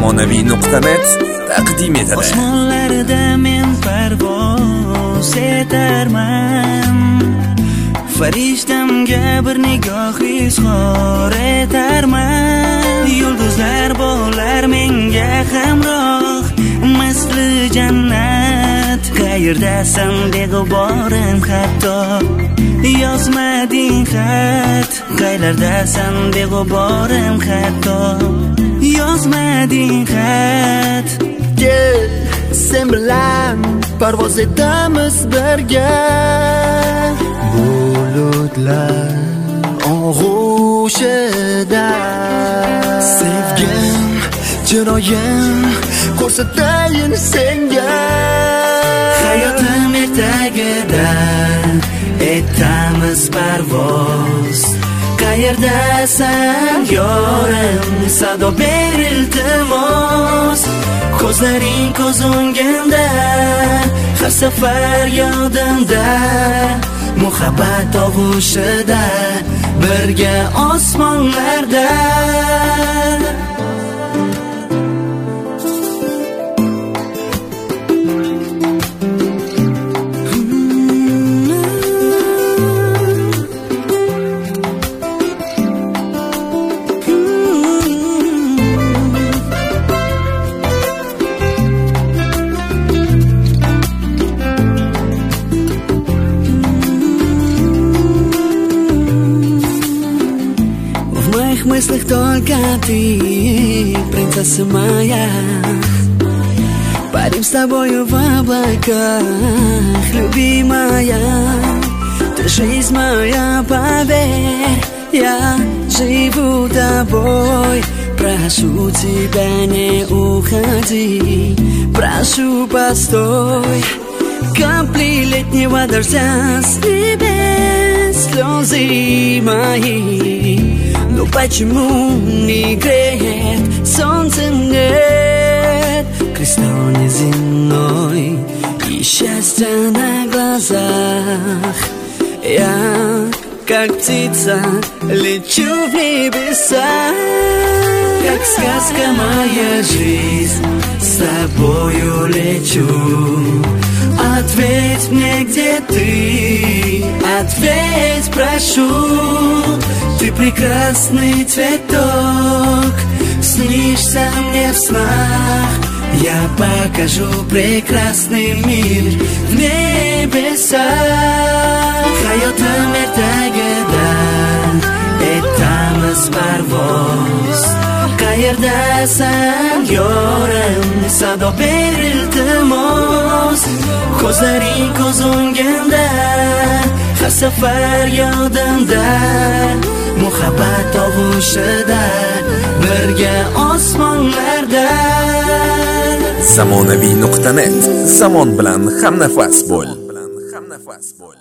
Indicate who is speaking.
Speaker 1: zamonaviy.net taqdim etadi.
Speaker 2: Osmonlarda men parvoz etarman, farishtamga bir nigoh izhor etarman. Yulduzlar bo'lar menga hamroh, misli jannat. Qayerdasan beg'uborim hatto yozmading xat. Qayerdasan beg'uborim hatto yozmading xat.
Speaker 3: Gel sen bilan parvoz etamiz birga, bulutlar og'ushida. Sevgim, chiroyim ko'rsatayin senga.
Speaker 2: Hayotim ertagida etamiz parvoz. Qayerdasan yorim, sado ber iltimos. Ko'zlaring ko'z o'ngimda, har safar yodimda. Muhabbat tovushida, birga osmonlarda.
Speaker 4: В мыслях только ты, принцесса моя. Парим с тобою в облаках, любимая. Ты жизнь моя, поверь, я живу тобой. Прошу тебя, не уходи, прошу, постой. Капли летнего дождя с небес, слезы мои. Но почему не греет солнце нет? Кристалл неземной и счастье на глазах. Я, как птица, лечу в небеса.
Speaker 2: Как сказка моя жизнь, с тобою лечу. Ответь мне, где ты, ответь, прошу. Ты прекрасный цветок, снишься мне в снах. Я покажу прекрасный мир в небесах. Hayotim ertagida etamiz parvoz. Qayerdasan yorim, sado ber iltimos. Ko'zlaring ko'z o'ngimda, har safar yodimda. Muhabbat tovushida, birga osmonlarda.
Speaker 1: zamonaviy.net, zamon bilan hamnafas bo'l.